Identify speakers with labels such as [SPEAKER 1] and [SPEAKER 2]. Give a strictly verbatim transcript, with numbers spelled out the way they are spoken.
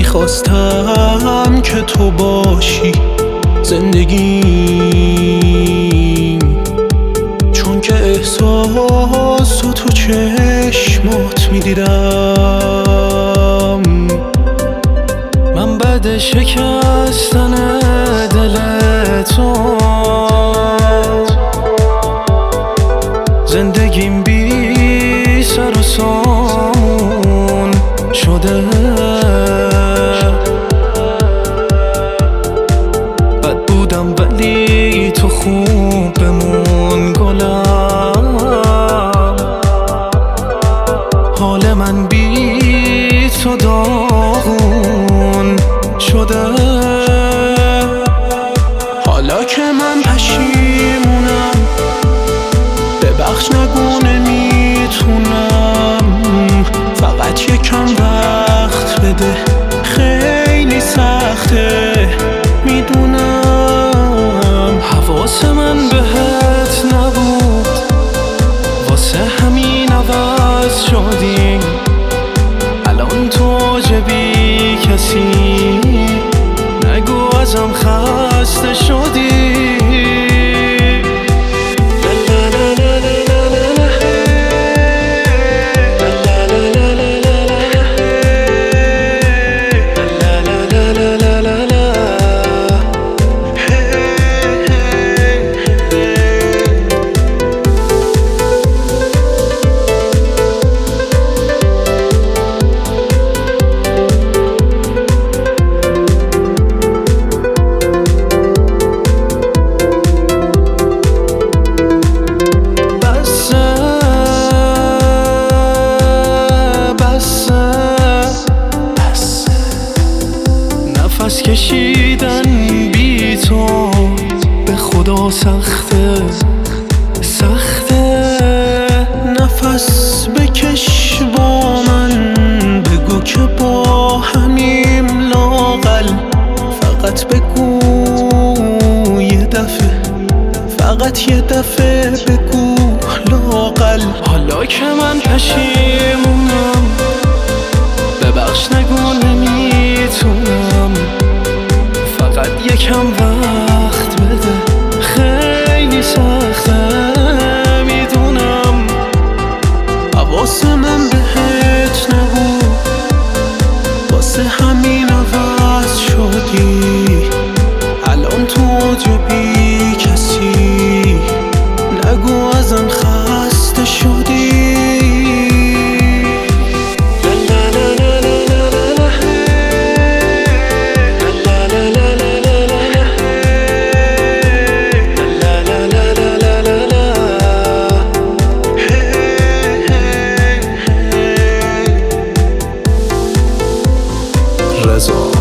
[SPEAKER 1] میخواستم که تو باشی زندگیم، چون که احساس تو تو چشمات میدیدم. من بعد شکستن دل تو زندگیم بی سر و سامون شده. بد بودم ولی تو خوب بمون گلم. حال من بی تو داغون شده. حالا که من پشیمونم ببخش نگو نمیتونم، فقط یکم وقت بده، خیلی سخته میدونم. حواس من بهت نبود واسه همین عوض شدیم. الان تو جبی کسی نگو ازم خسته شدی. نفس کشیدن بی تو به خدا سخته سخته. نفس بکش با من، بگو که با همیم لاغل. فقط بگو یه دفعه، فقط یه دفعه بگو لاغل. حالا که من پشیمونم ببخش نگو نمیتونم، فقط یکم وقت بده، خیلی سخته میدونم. حواس من بهت نبود واسه همین عوض شدی. الان تو جبی کسی نگو ازم خسته شدی. رضا